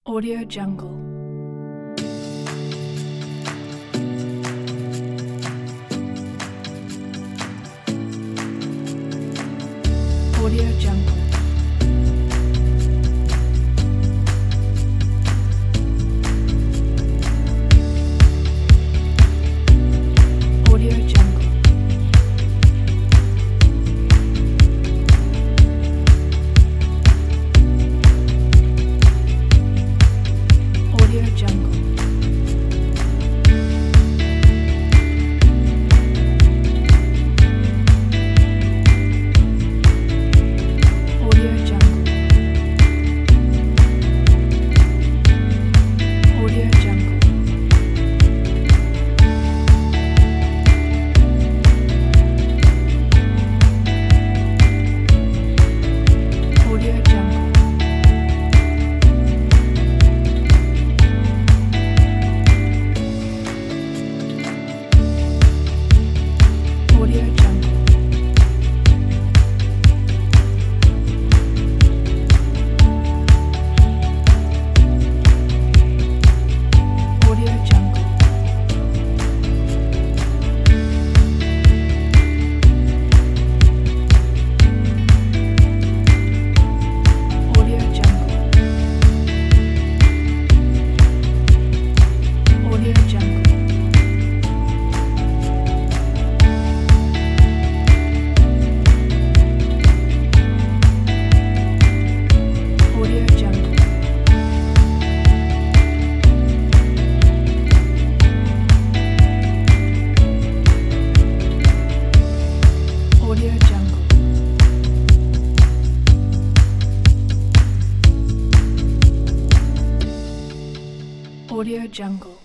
Audio Jungle. Audio Jungle. Audio Jungle. Audio Jungle. Audio Jungle. Audio Jungle. Audio Jungle. Audio Jungle. Audio Jungle. Audio Jungle. Audio Jungle. Audio Jungle. Audio Jungle. Audio Jungle.